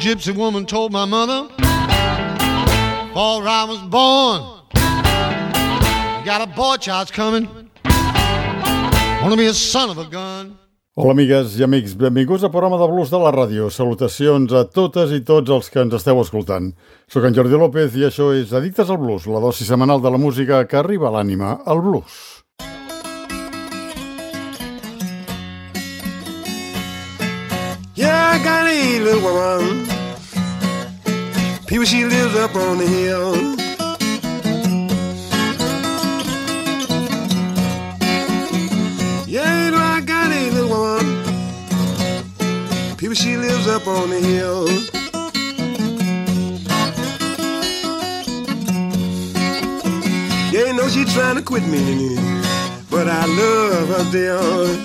gypsy woman told my mother before I was born, you got a boy child's coming, wanna be a son of a gun. Hola, amigues i amics. Benvinguts al programa de blues de la ràdio. Salutacions a totes i tots els que ens esteu escoltant. Soc en Jordi López i això és Addictes al Blues, la dosi setmanal de la música que arriba a l'ànima, al blues. Yeah, I got a little woman. People, she lives up on the hill. Yeah, I got a little woman. People, she lives up on the hill. Yeah, you know she trying to quit me, but I love her dear.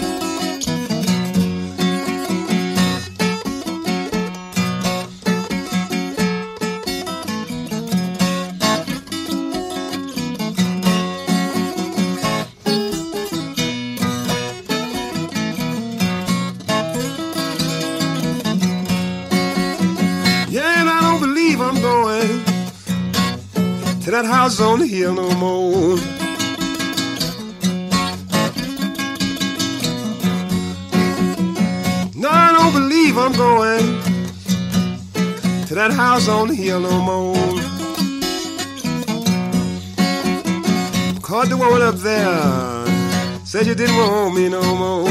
That house on the hill no more. No, I don't believe I'm going to that house on the hill no more. Caught the woman up there, said you didn't want me no more.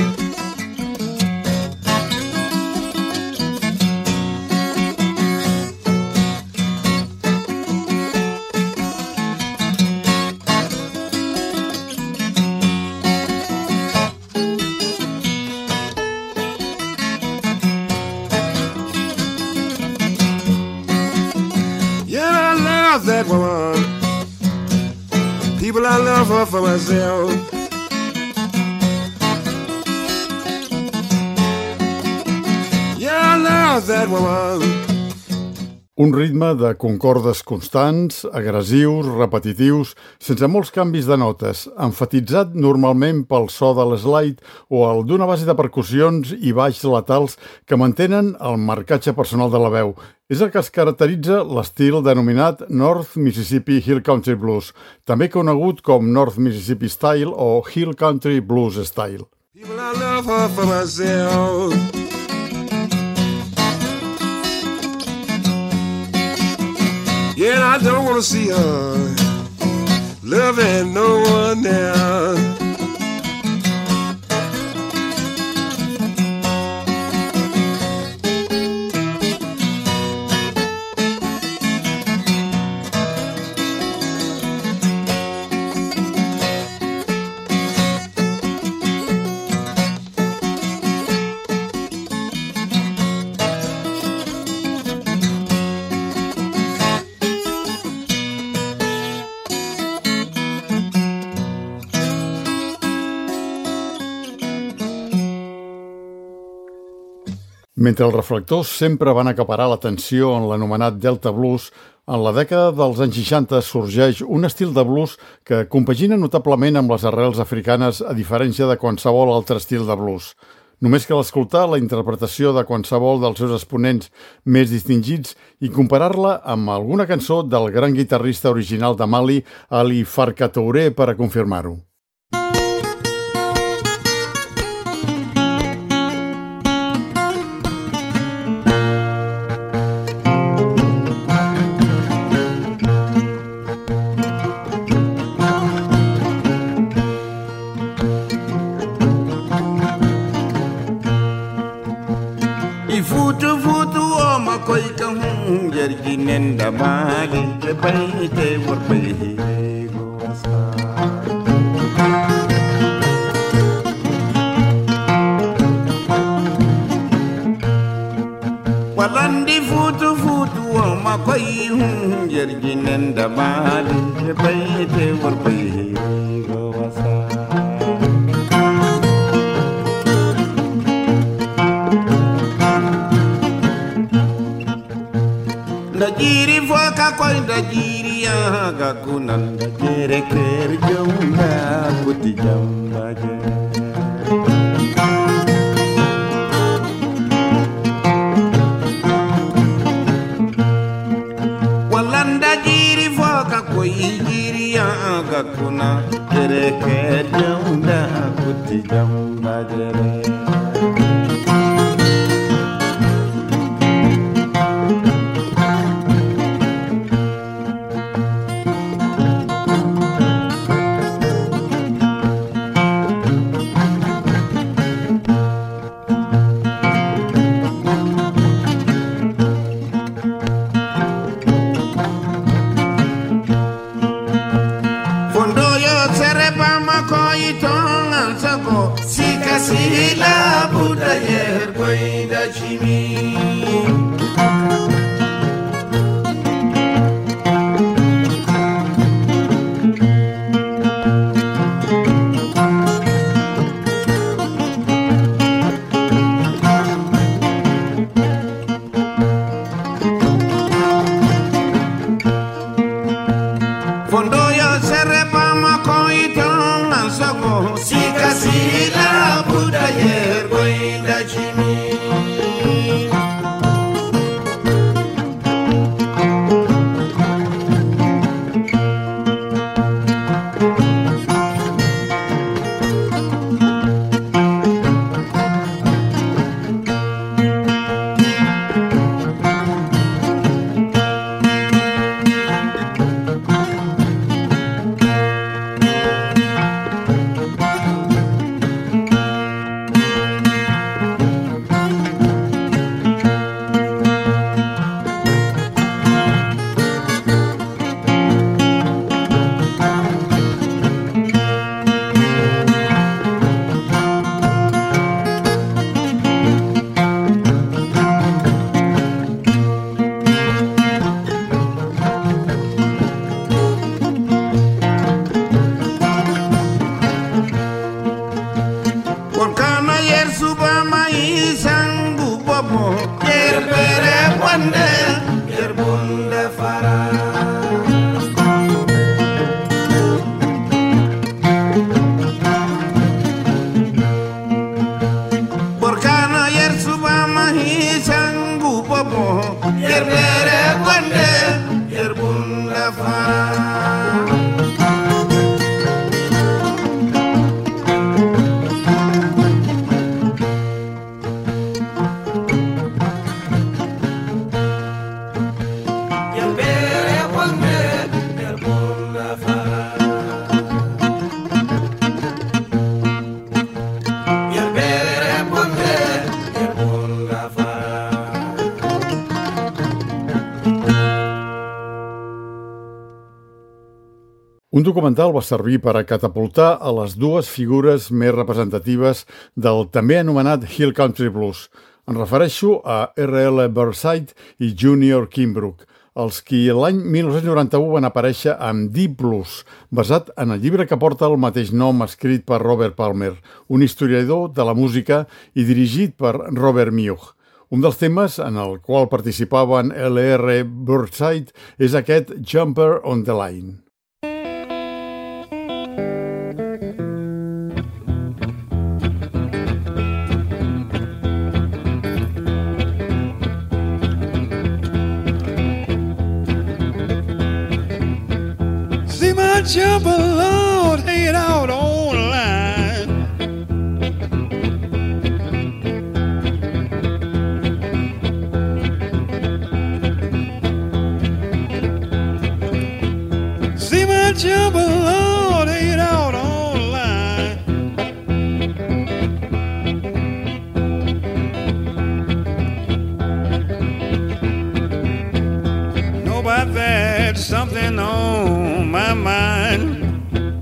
That woman, people, I love her for myself. Yeah, I love that woman. Un ritme de concordes constants, agressius, repetitius, sense molts canvis de notes, emfatitzat normalment pel so de l'slide o el d'una base de percussions i baix letals que mantenen el marcatge personal de la veu. És el que es caracteritza l'estil denominat North Mississippi Hill Country Blues, també conegut com North Mississippi Style o Hill Country Blues Style. People, I love her for myself. Yeah, and I don't want to see her loving no one else. Mentre els reflectors sempre van acaparar l'atenció en l'anomenat Delta Blues, en la dècada dels anys 60 sorgeix un estil de blues que compagina notablement amb les arrels africanes a diferència de qualsevol altre estil de blues. Només cal escoltar la interpretació de qualsevol dels seus exponents més distingits i comparar-la amb alguna cançó del gran guitarrista original de Mali, Ali Farka Touré, per a confirmar-ho. Nenda mali ke baite warbe gosa walandi futu makoi jergi nenda mali ke baite warbe gosa Dajiri foka koi dajiri ya gakunan dajere kerjumna puti jambaje gakuna jere ke jamda kuti jamba jere Sila Buddha yer koida chimi Fondo yo serepa makoito ansako sika sila Buddha yer koida chimi Un documental va servir per a catapultar a les dues figures més representatives del també anomenat Hill Country Blues. Em refereixo a R.L. Burnside i Junior Kimbrough, els qui l'any 1991 van aparèixer amb Deep Blues, basat en el llibre que porta el mateix nom escrit per Robert Palmer, un historiador de la música i dirigit per Robert Mioch. Un dels temes en el qual participaven L.R. Burnside és aquest Jumper on the Line. Jump along, hang out on the line. See my jump along, hang out on the line. Know about that, something on my mind.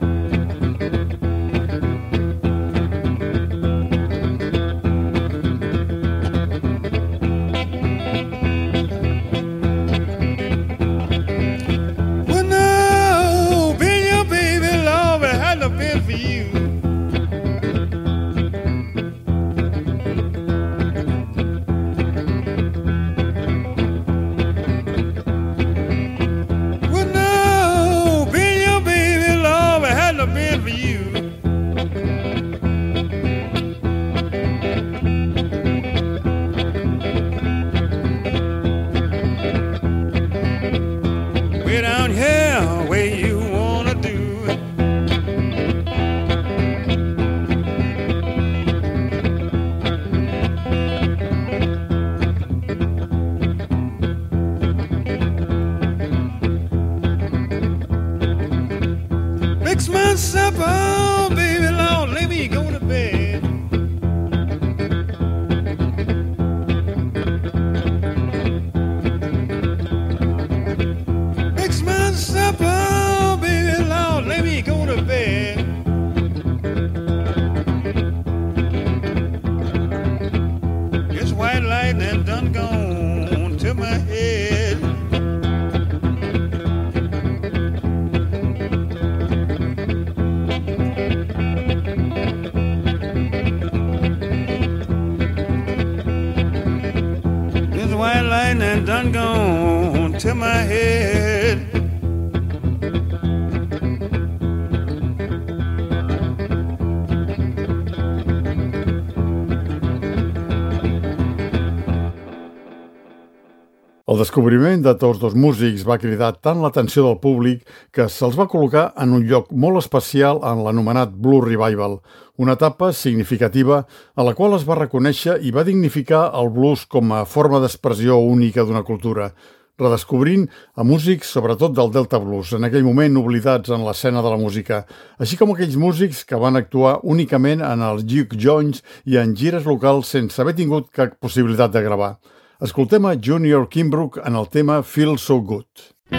my supper, baby Lord, let me go to bed. Fix my supper, baby Lord, let me go to bed. This white light that done gone to my head. White light and done gone to my head. El descobriment de tots dos músics va cridar tant l'atenció del públic que se'ls va col·locar en un lloc molt especial en l'anomenat Blues Revival, una etapa significativa a la qual es va reconèixer i va dignificar el blues com a forma d'expressió única d'una cultura, redescobrint a músics, sobretot del Delta Blues, en aquell moment oblidats en l'escena de la música, així com aquells músics que van actuar únicament en els juke joints i en gires locals sense haver tingut cap possibilitat de gravar. Escoltem a Junior Kimbrough en el tema Feel So Good.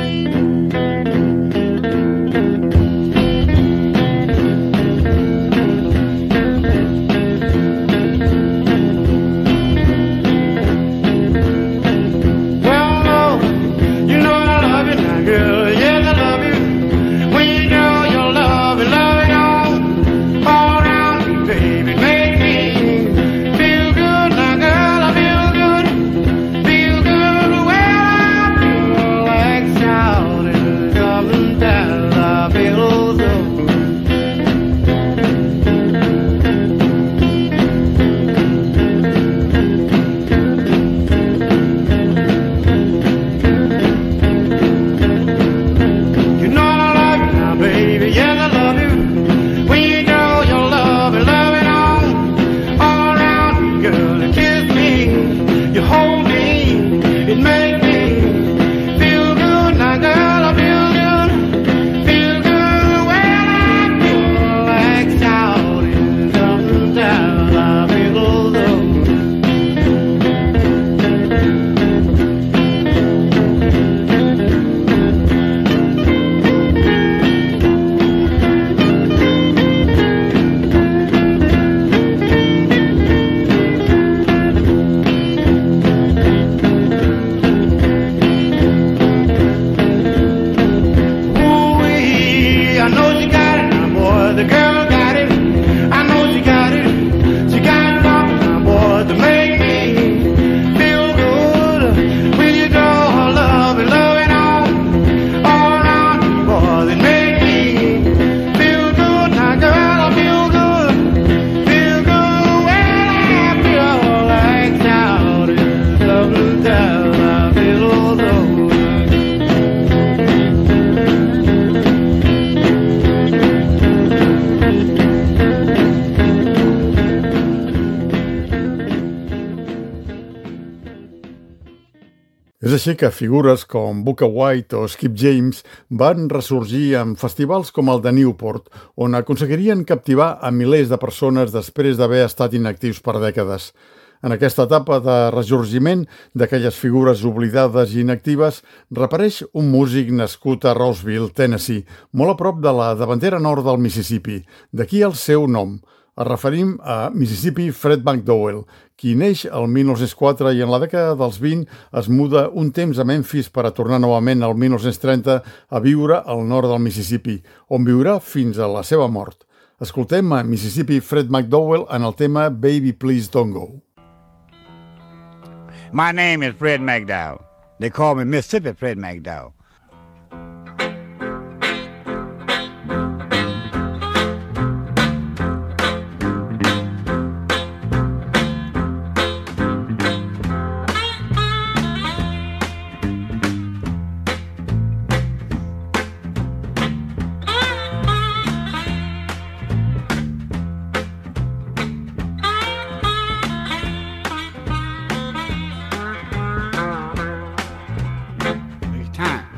És així que figures com Booker White o Skip James van ressorgir en festivals com el de Newport, on aconseguirien captivar a milers de persones després d'haver estat inactius per dècades. En aquesta etapa de ressorgiment d'aquelles figures oblidades i inactives, reapareix un músic nascut a Roseville, Tennessee, molt a prop de la davantera nord del Mississippi. D'aquí el seu nom. Es referim a Mississippi Fred McDowell, qui neix el 1904 i en la dècada dels 20 es muda un temps a Memphis per a tornar novament al 1930 a viure al nord del Mississippi, on viurà fins a la seva mort. Escoltem a Mississippi Fred McDowell en el tema Baby Please Don't Go. My name is Fred McDowell. They call me Mississippi Fred McDowell. Time.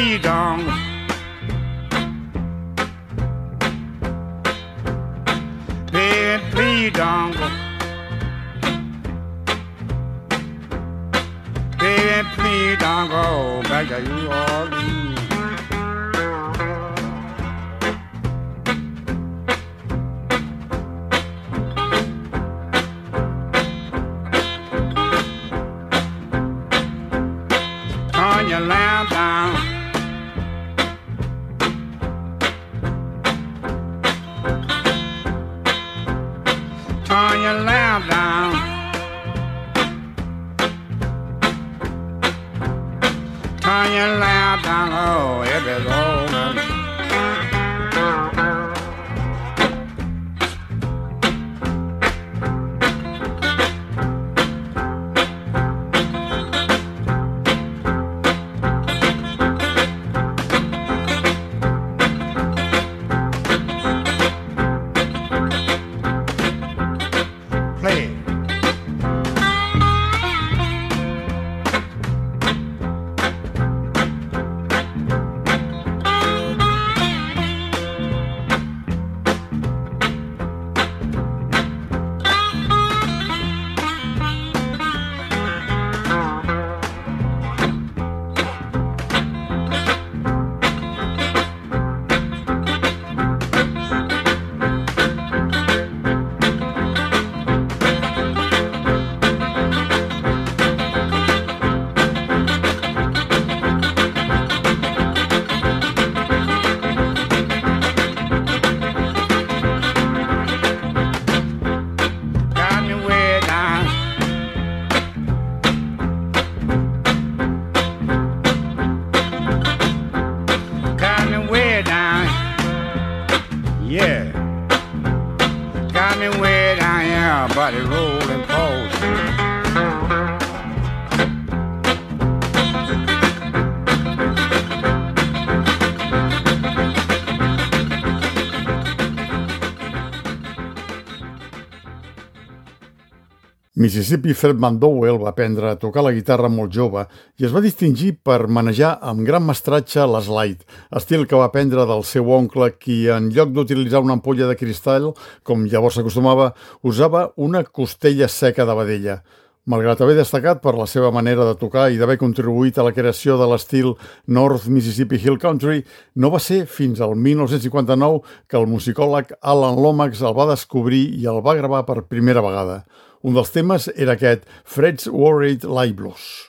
please don't. Baby, please don't go. Baby, please don't go back to New Orleans. Turn your lamp down. Turn your lamp down. Turn your lamp down, oh, if it's over. Play it. Got me way down. Got me way down. Yeah. Got me way down, yeah, body rolling post. Mississippi Fred McDowell va aprendre a tocar la guitarra molt jove i es va distingir per manejar amb gran mestratge la slide, estil que va aprendre del seu oncle, qui en lloc d'utilitzar una ampolla de cristall, com llavors s'acostumava, usava una costella seca de vedella. Malgrat haver destacat per la seva manera de tocar i d'haver contribuït a la creació de l'estil North Mississippi Hill Country, no va ser fins al 1959 que el musicòleg Alan Lomax el va descobrir i el va gravar per primera vegada. Un dels temes era aquest Fred's Worried Light Blues.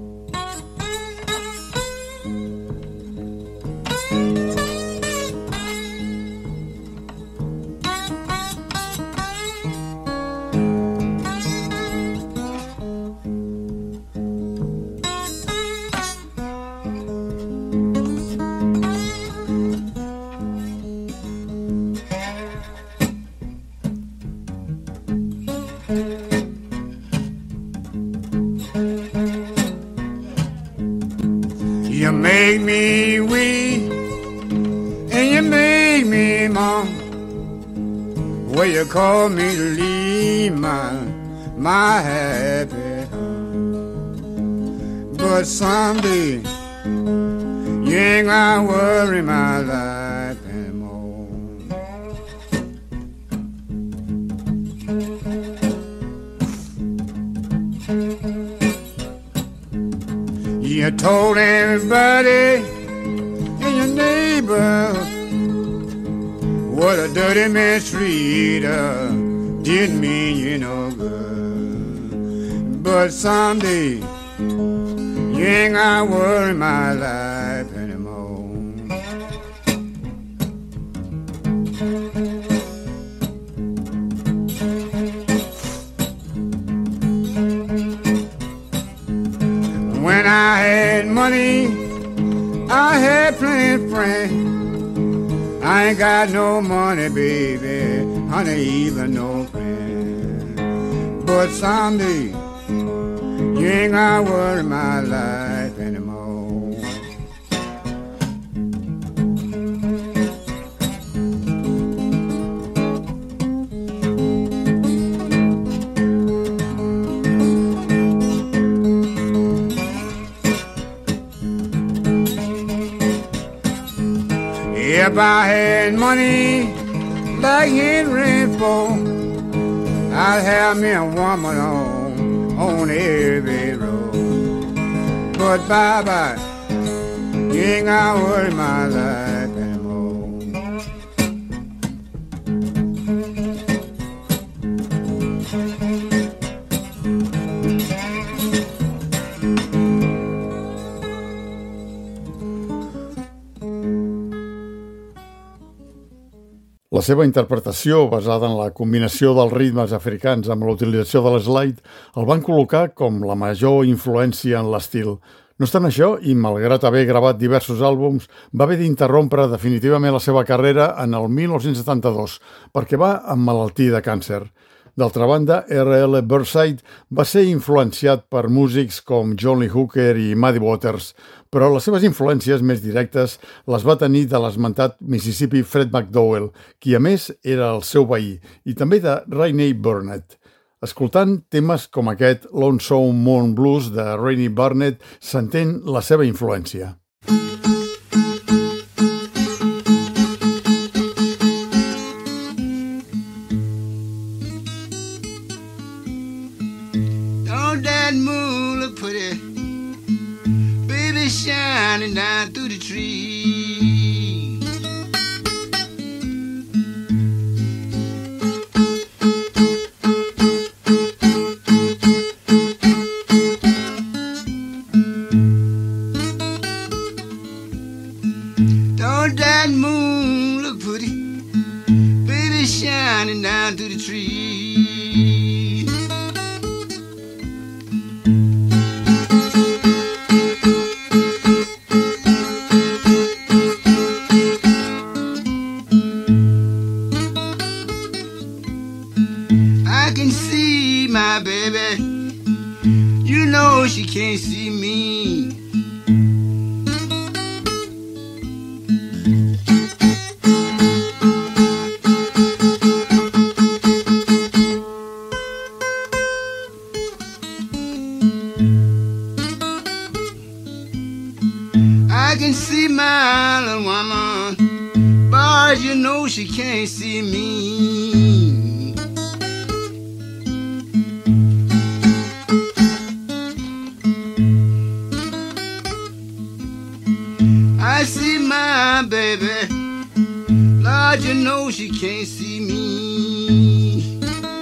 You make me weep and you make me mourn. Well, you call me to leave my happy home. But someday you ain't gonna worry my life anymore. You told everybody in your neighborhood what a dirty mistreater didn't mean you no good. But someday you ain't gonna worry my life anymore. When I had money, I had plenty of friends. I ain't got no money, baby, honey, even no friend. But someday, you ain't gonna worry my life anymore. If I had money like Henry Ford, I'd have me a woman on every road. But bye-bye, you ain't gotta worry my life anymore. La seva interpretació, basada en la combinació dels ritmes africans amb la utilització de l'slide, el van col·locar com la major influència en l'estil. No obstant això, i malgrat haver gravat diversos àlbums, va haver d'interrompre definitivament la seva carrera en el 1972, perquè va emmalaltir de càncer. D'altra banda, R.L. Burnside va ser influenciat per músics com John Lee Hooker i Muddy Waters, però les seves influències més directes les va tenir de l'esmentat Mississippi Fred McDowell, qui a més era el seu veí, i també de Rainey Burnett. Escoltant temes com aquest Lonesome Moon Blues de Rainey Burnett s'entén la seva influència. Shining down through the trees. Don't that moon look pretty? Baby shining down through the trees. My baby, you know she can't see me. I can see my little woman, but you know she can't see me. I see my baby, Lord, you know she can't see me.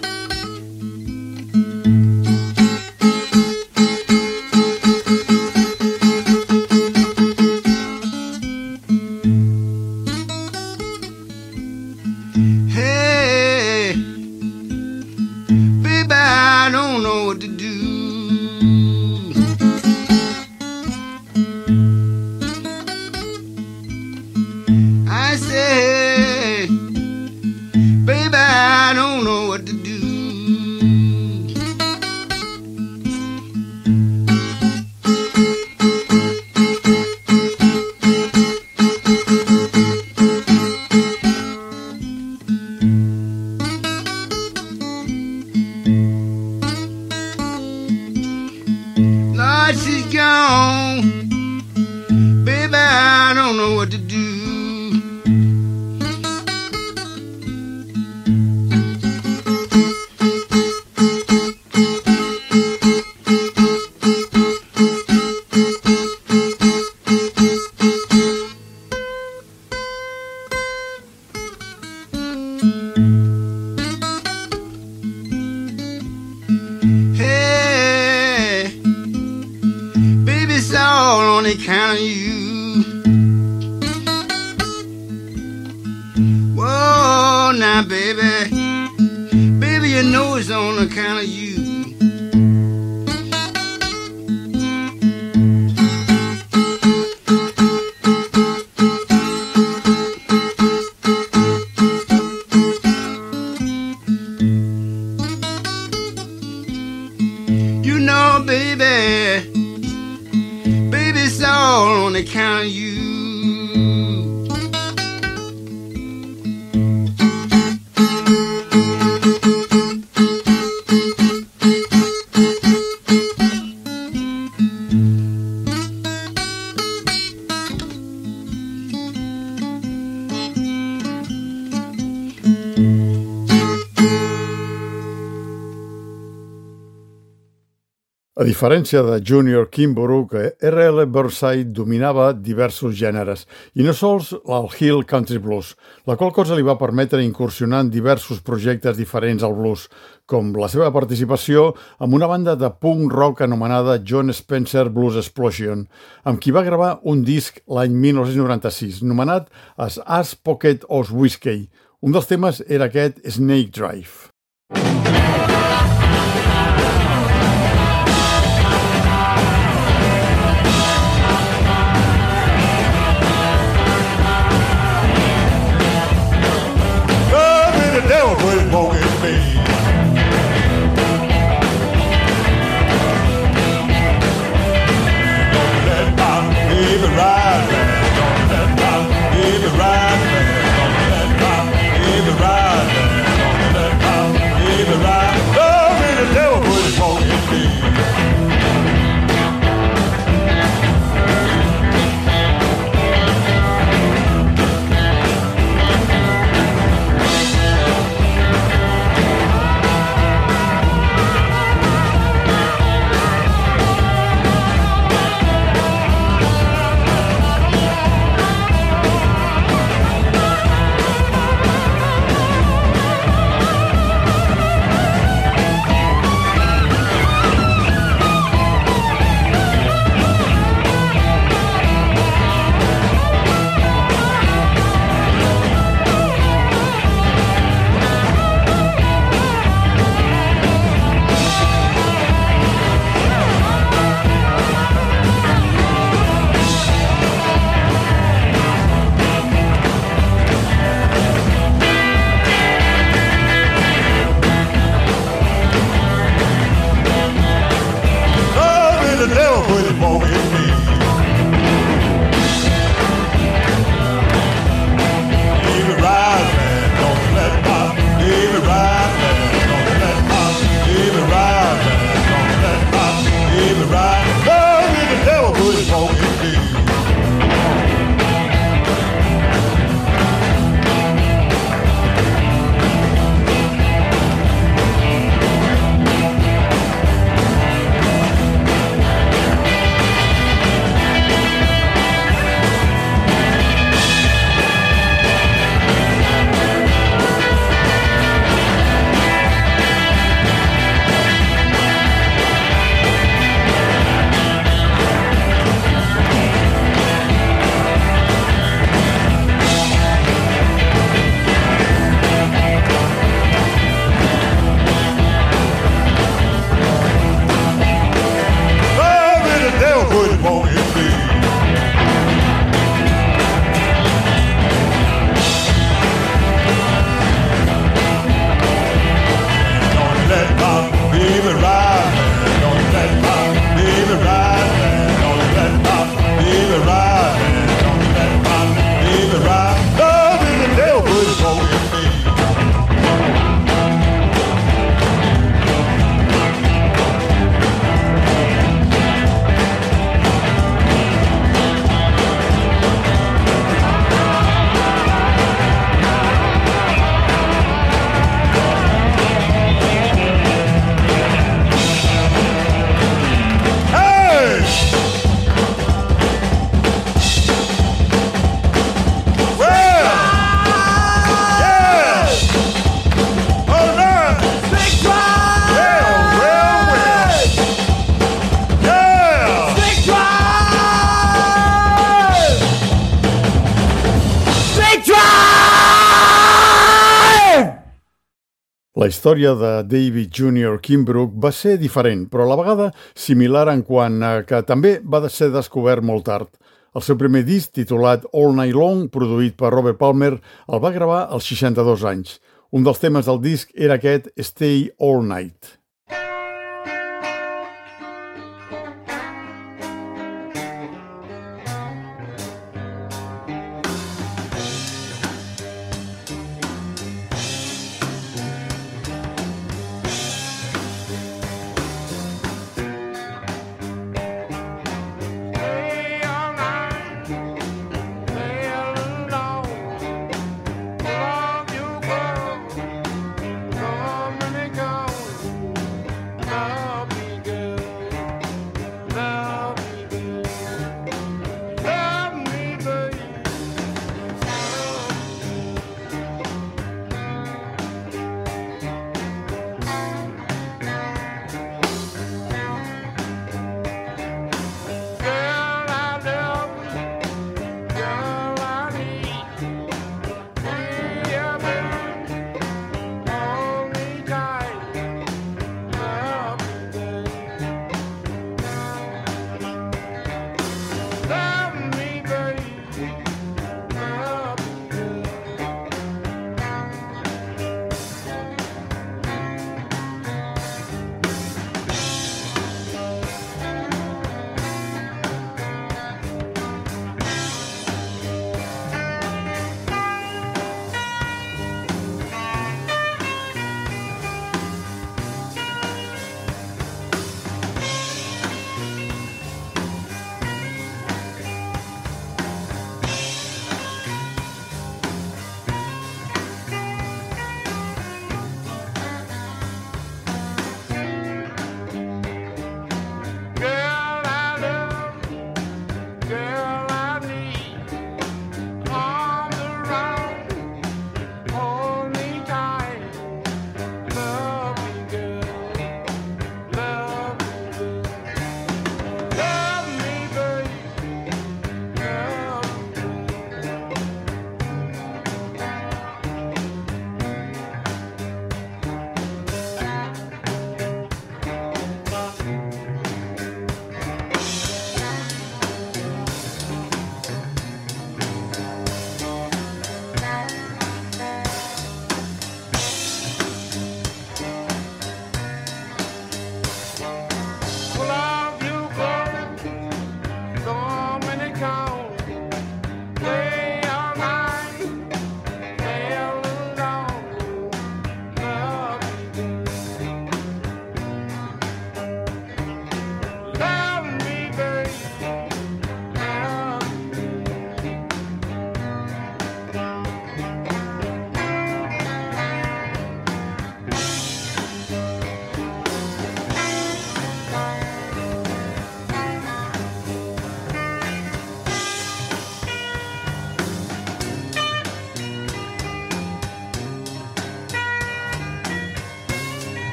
Hey, baby, I don't know what to do. I say, baby, I don't know what to do. Lord, she's gone. Baby, I don't know what to do. Hey, baby, it's all on account of you. Whoa, now, baby, baby, you know it's on account of you. You know, baby, baby, it's all on account of you. A diferència de Junior Kimbrough, R.L. Burnside dominava diversos gèneres, i no sols el Hill Country Blues, la qual cosa li va permetre incursionar en diversos projectes diferents al blues, com la seva participació amb una banda de punk rock anomenada John Spencer Blues Explosion, amb qui va gravar un disc l'any 1996, nomenat as Ass Pocket of Whiskey. Un dels temes era aquest Snake Drive. The devil put his poke in me. Don't let my baby ride, man. Don't let my baby ride, man. Don't let my baby ride, man. Don't let my baby ride. Oh, the devil put his poke in me. La història de David Junior Kimbrough va ser diferent, però a la vegada similar en quant a que també va ser descobert molt tard. El seu primer disc, titulat All Night Long, produït per Robert Palmer, el va gravar als 62 anys. Un dels temes del disc era aquest Stay All Night.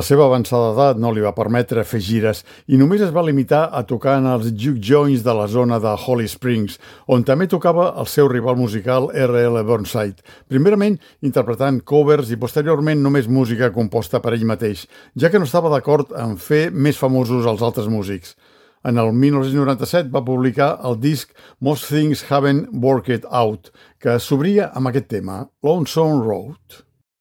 seva avançada edat no li va permetre fer gires i només es va limitar a tocar en els juke joints de la zona de Holly Springs, on també tocava el seu rival musical R.L. Burnside, primerament interpretant covers i posteriorment només música composta per ell mateix, ja que no estava d'acord en fer més famosos els altres músics. En el 1997 va publicar el disc Most Things Haven't Worked Out, que s'obria amb aquest tema, Lonesome Road.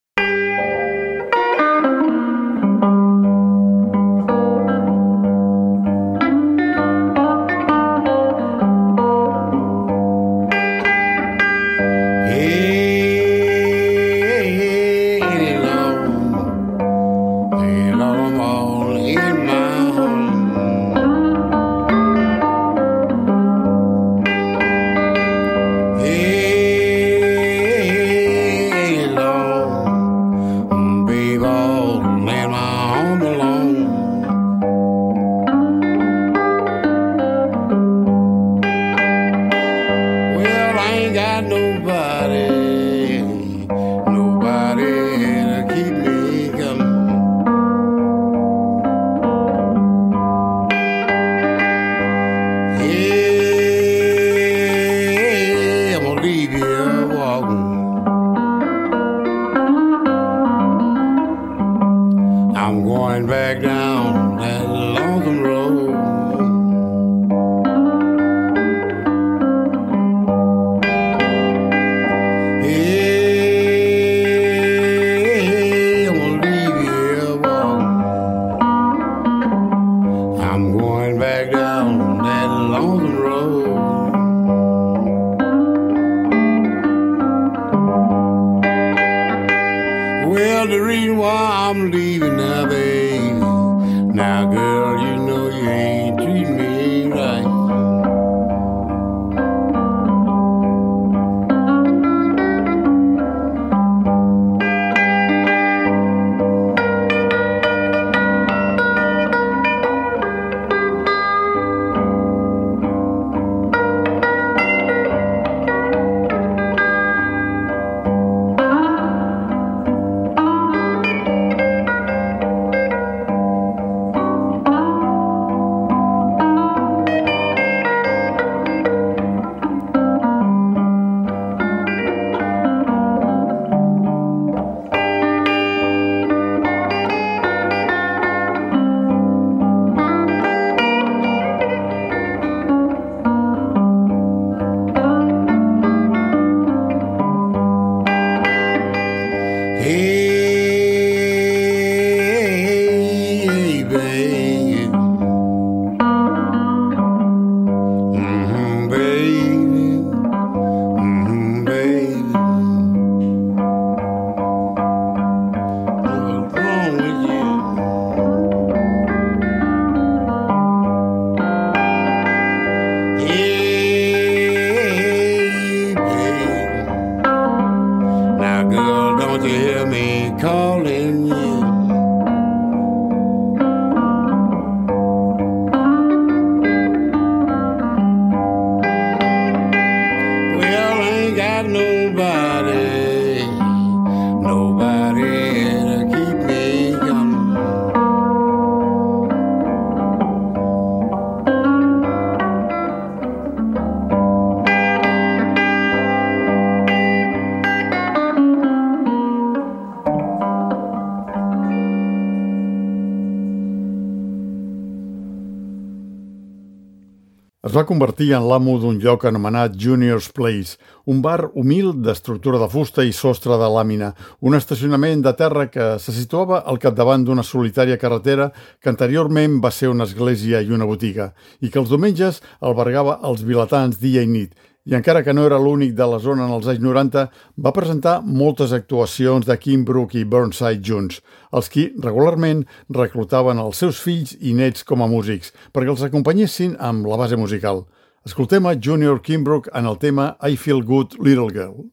Es va convertir en l'amo d'un lloc anomenat Junior's Place, un bar humil d'estructura de fusta i sostre de làmina, un estacionament de terra que se situava al capdavant d'una solitària carretera que anteriorment va ser una església i una botiga, i que els diumenges albergava els vilatans dia i nit, i encara que no era l'únic de la zona en els anys 90, va presentar moltes actuacions de Kimbrough i Burnside junts, els qui regularment reclutaven els seus fills i nets com a músics, perquè els acompanyessin amb la base musical. Escoltem a Junior Kimbrough en el tema I Feel Good Little Girl.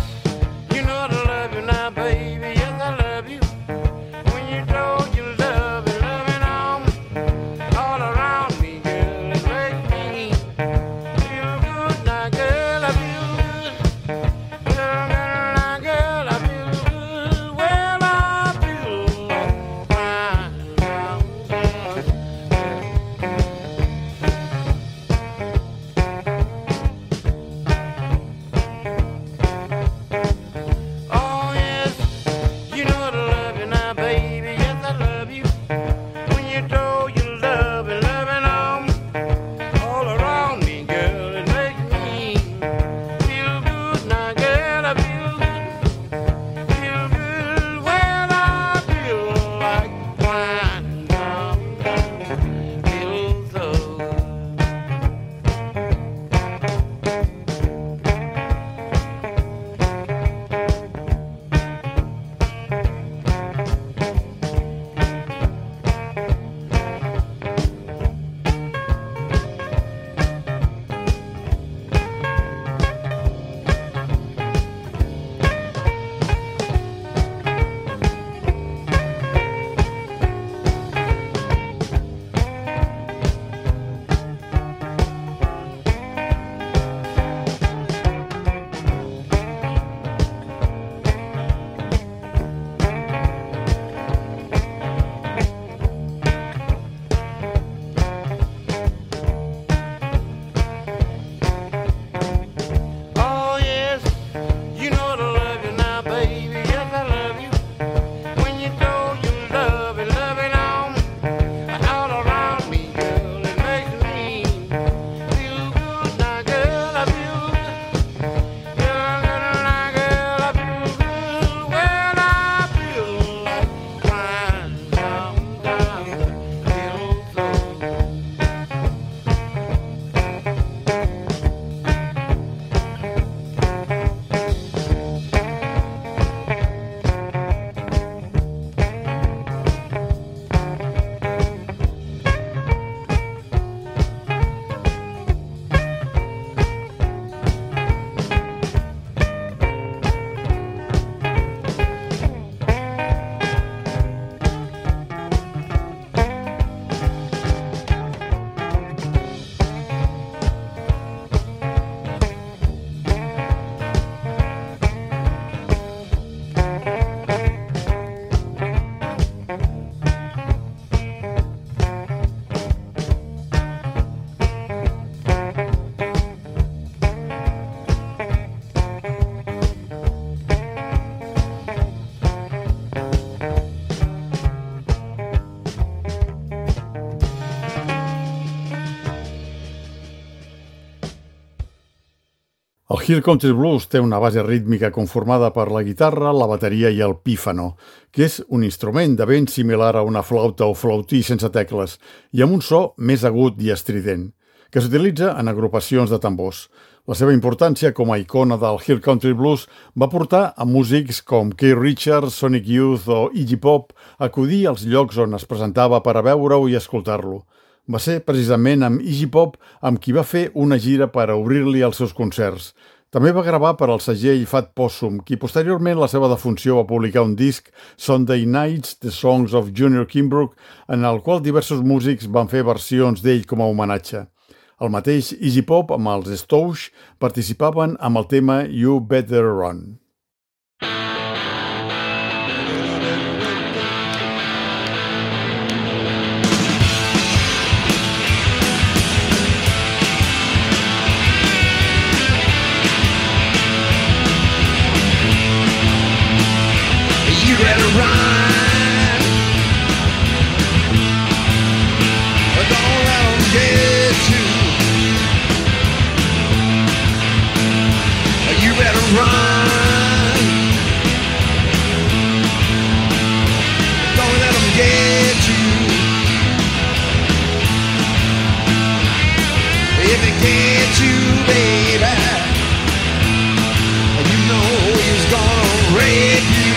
Baby, yes, I love you. When you told you love El Hill Country Blues té una base rítmica conformada per la guitarra, la bateria i el pífano, que és un instrument de ben similar a una flauta o flautí sense tecles i amb un so més agut i estrident, que s'utilitza en agrupacions de tambors. La seva importància com a icona del Hill Country Blues va portar a músics com Keith Richards, Sonic Youth o Iggy Pop a acudir als llocs on es presentava per a veure-ho i escoltar-lo. Va ser precisament amb Iggy Pop amb qui va fer una gira per a obrir-li els seus concerts. També va gravar per al segell Fat Possum, qui posteriorment la seva defunció va publicar un disc, Sunday Nights, The Songs of Junior Kimbrough, en el qual diversos músics van fer versions d'ell com a homenatge. El mateix Iggy Pop amb els Stooges participaven amb el tema You Better Run. You better run. Don't let them get you. You better run. Don't let them get you. If they get you, baby, you know he's gonna rape you.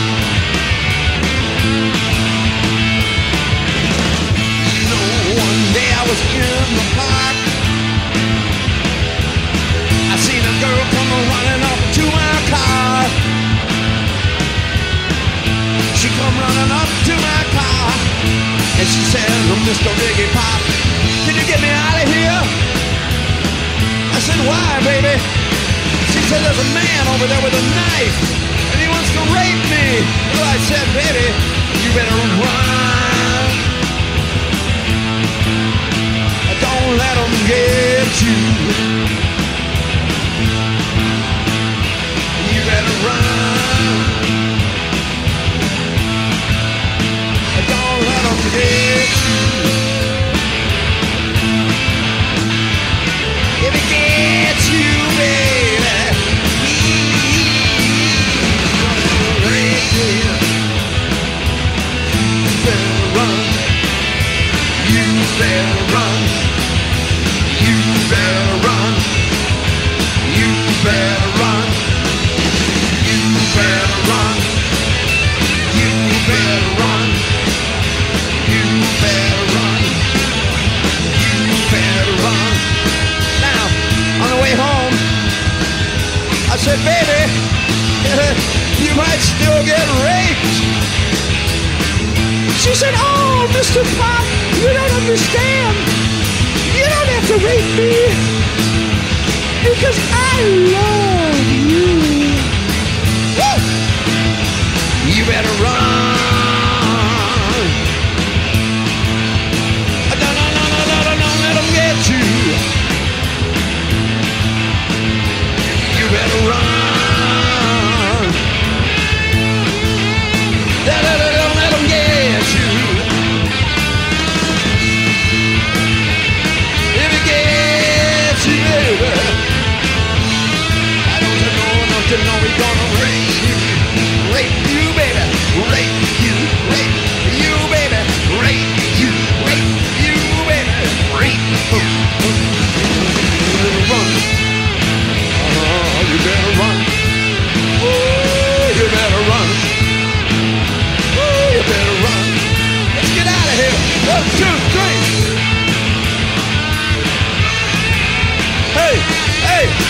I was in the park. I seen a girl come running up to my car. She come running up to my car and she said, Mr. Iggy Pop, can you get me out of here? I said, why, baby? She said, there's a man over there with a knife and he wants to rape me. Well, I said, baby, you better run. Don't let them get you. You better run. Don't let them get you. If it gets you, baby, he's gonna rape you. You better run. You better run. You better run. You better run. You better run. You better run. You better run. You better run. Now, on the way home, I said, baby, you might still get raped. She said, oh, Mr. Pop, you don't understand. You don't have to rape me because I love you. Woo! You better run. Don't let them get you. You better run. Don't let them get you. You know we're gonna rape you, baby, rape you, baby, rape you, baby, rape you. Run, you better run. Ooh, you better run. Ooh, you better run. Let's get out of here. 1, 2, 3. Hey, hey.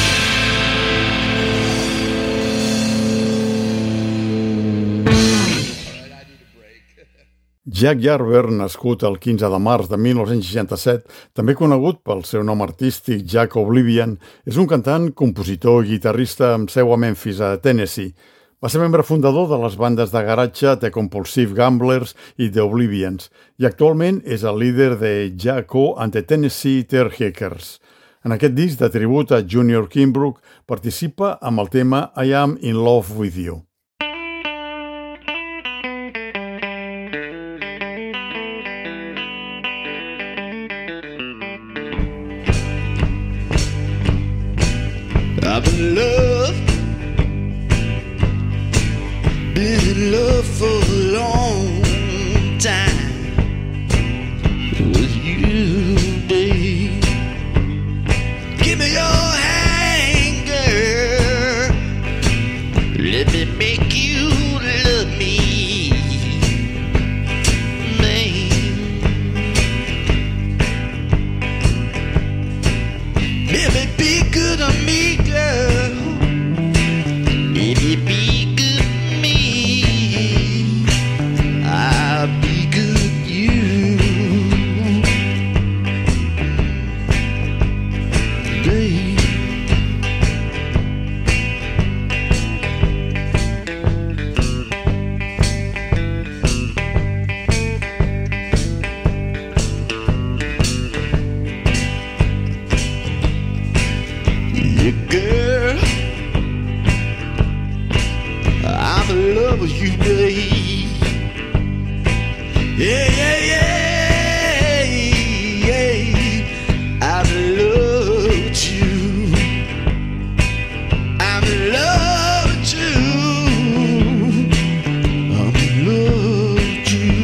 Jack Yarber, nascut el 15 de març de 1967, també conegut pel seu nom artístic Jack Oblivion, és un cantant, compositor i guitarrista amb seu a Memphis, a Tennessee. Va ser membre fundador de les bandes de garatge The Compulsive Gamblers i The Oblivions, i actualment és el líder de Jaco and the Tennessee Tearjerkers. En aquest disc de tribut a Junior Kimbrough participa amb el tema I Am in Love with You. I've been in love for a long time with you, babe. Give me your hand, girl. Let me make you love me, man. Baby, be good to me, girl. Baby, be good to me. I'll be good to you, babe. Yeah, girl, I'm in love with you, babe. Yeah, yeah, yeah, yeah. I'm in love with you. I'm in love with you. I'm in love with you.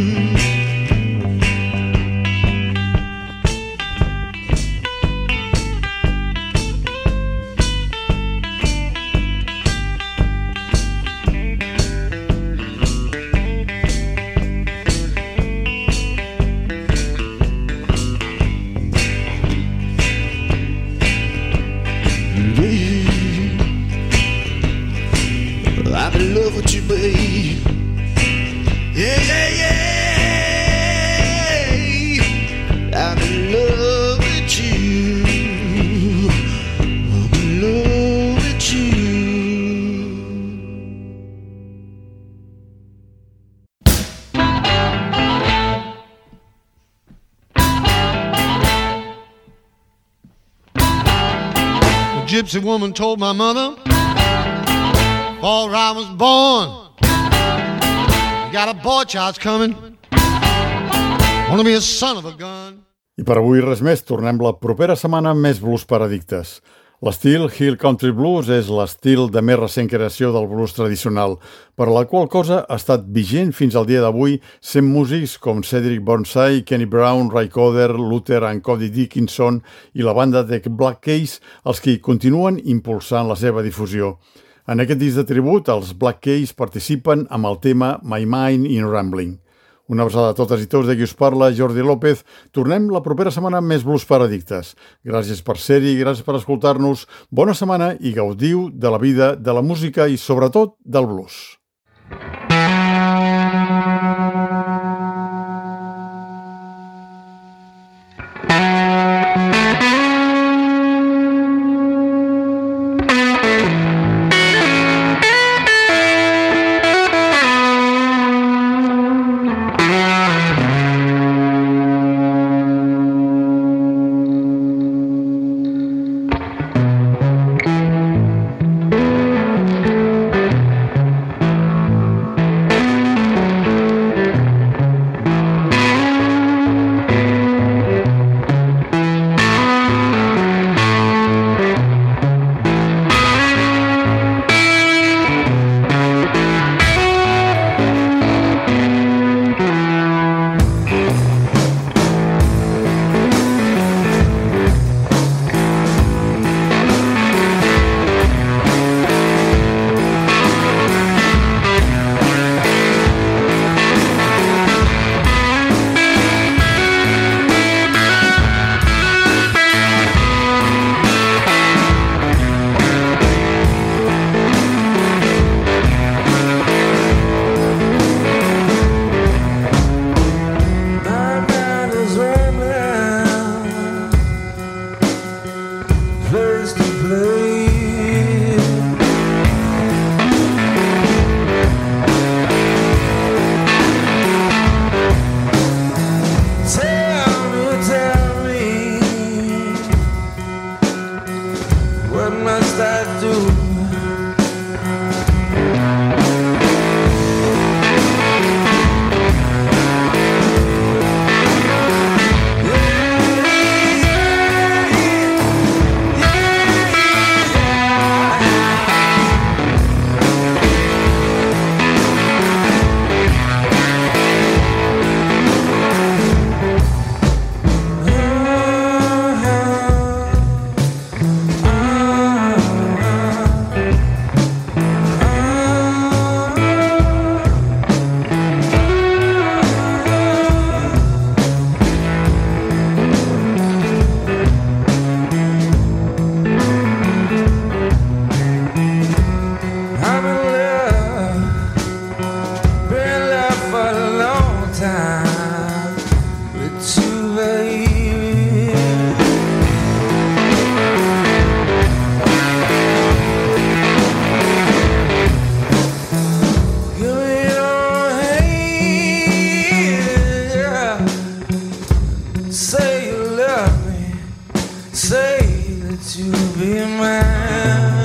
I'm in love with you, babe. Yeah, yeah, yeah. I'm in love with you. I'm in love with you. A gypsy woman told my mother before I was born, you got a boy child's coming, wanna be a son of a gun. I per avui res més, tornem la propera setmana amb més blues per addictes. L'estil Hill Country Blues és l'estil de més recent creació del blues tradicional, per la qual cosa ha estat vigent fins al dia d'avui, sent músics com Cedric Burnside, Kenny Brown, Ray Coder, Luther and Cody Dickinson i la banda de Black Keys els que continuen impulsant la seva difusió. En aquest disc de tribut, els Black Keys participen amb el tema My Mind in Rambling. Una abraçada a totes i tots, de qui us parla, Jordi López. Tornem la propera setmana amb més blues per addictes. Gràcies per ser-hi, gràcies per escoltar-nos. Bona setmana i gaudiu de la vida, de la música i, sobretot, del blues. that you'll be mine.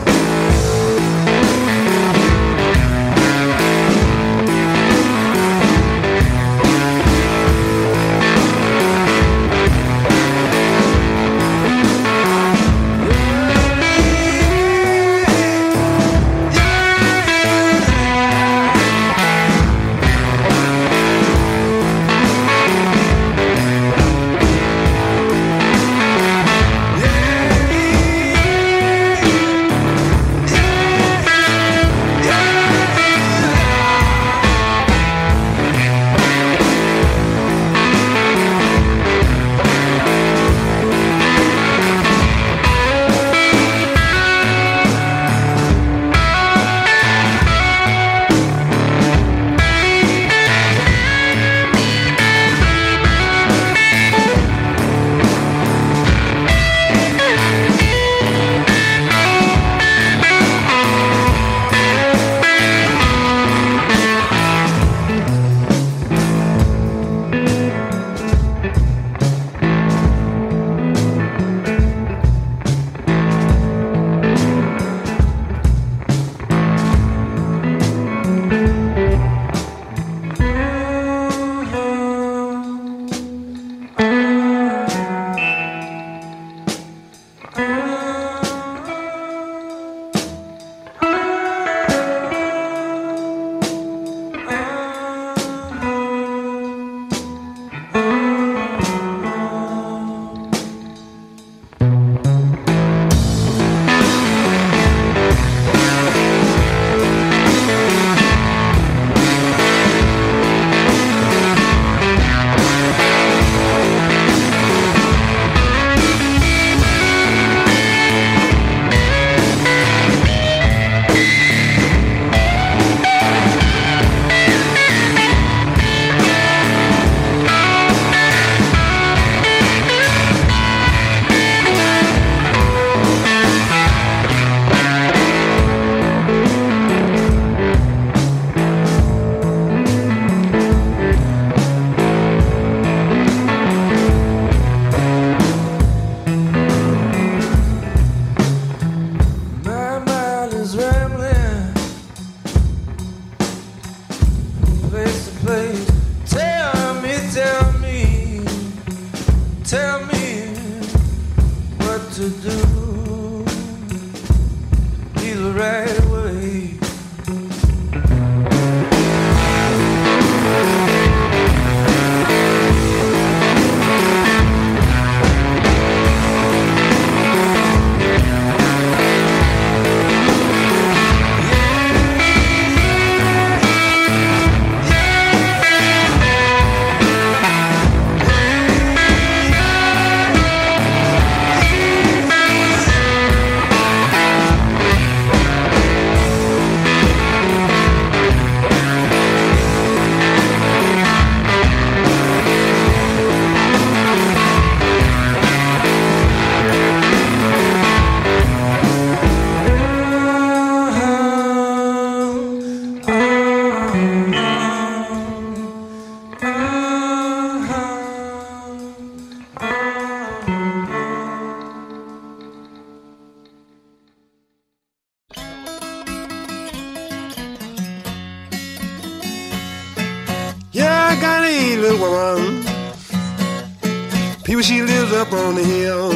People, she lives up on the hill.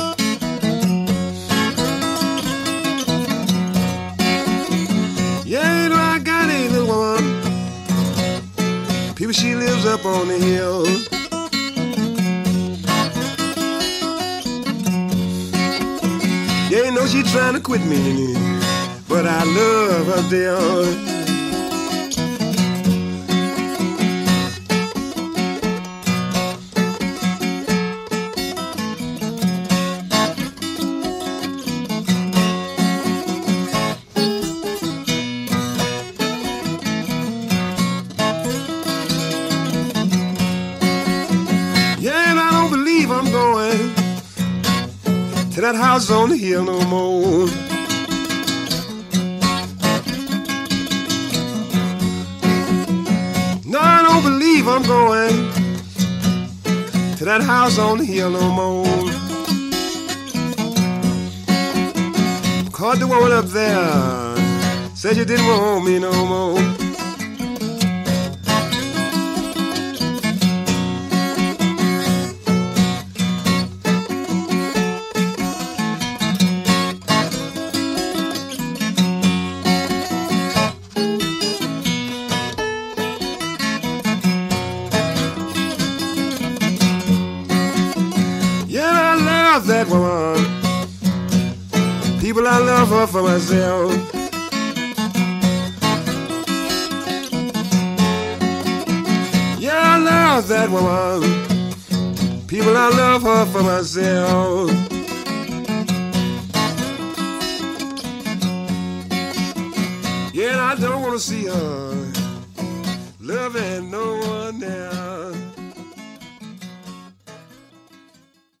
Yeah, you know I got a little woman. People, she lives up on the hill. Yeah, you know she trying to quit me, but I love her dear. That house on the hill no more. No, I don't believe I'm going to that house on the hill no more. caught the woman up there. Said you didn't want me no more. That woman, people, I love her for myself. Yeah, I love that woman, people, I love her for myself. Yeah, and I don't want to see her loving no one else.